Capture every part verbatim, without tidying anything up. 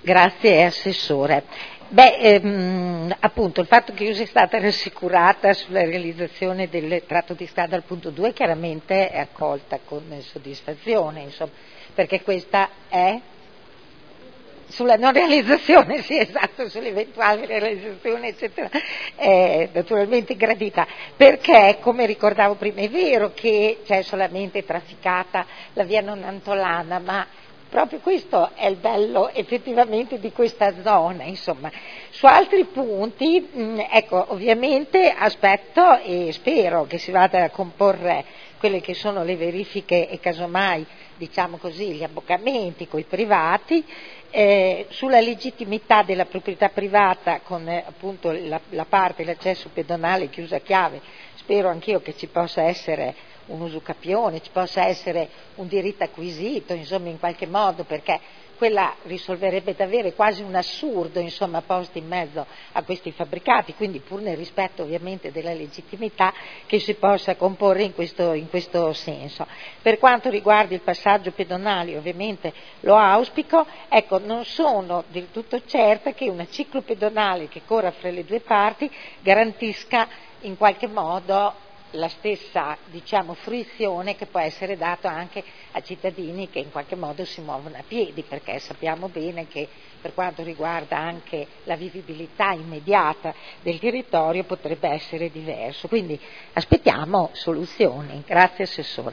Grazie Assessore. Beh, ehm, appunto il fatto che io sia stata rassicurata sulla realizzazione del tratto di strada al punto due chiaramente è accolta con soddisfazione, insomma, perché questa è sulla non realizzazione, sì esatto, sull'eventuale realizzazione eccetera, è naturalmente gradita, perché come ricordavo prima è vero che c'è solamente trafficata la via Nonantolana, ma proprio questo è il bello effettivamente di questa zona, insomma. Su altri punti, mh, ecco, ovviamente aspetto e spero che si vada a comporre quelle che sono le verifiche e casomai, diciamo così, gli abboccamenti coi privati, eh, sulla legittimità della proprietà privata con eh, appunto la, la parte, l'accesso pedonale chiusa a chiave, spero anch'io che ci possa essere un usucapione, ci possa essere un diritto acquisito, insomma in qualche modo, perché quella risolverebbe davvero quasi un assurdo, insomma, posto in mezzo a questi fabbricati, quindi pur nel rispetto ovviamente della legittimità che si possa comporre in questo, in questo senso. Per quanto riguarda il passaggio pedonale, ovviamente lo auspico, ecco, non sono del tutto certa che una ciclopedonale che corra fra le due parti garantisca in qualche modo la stessa, diciamo, fruizione che può essere data anche a cittadini che in qualche modo si muovono a piedi, perché sappiamo bene che per quanto riguarda anche la vivibilità immediata del territorio potrebbe essere diverso, quindi aspettiamo soluzioni. Grazie Assessore.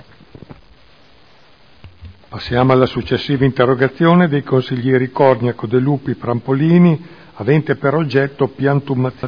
Passiamo alla successiva interrogazione dei consiglieri Corniaco, De Lupi, Prampolini, avente per oggetto piantumazione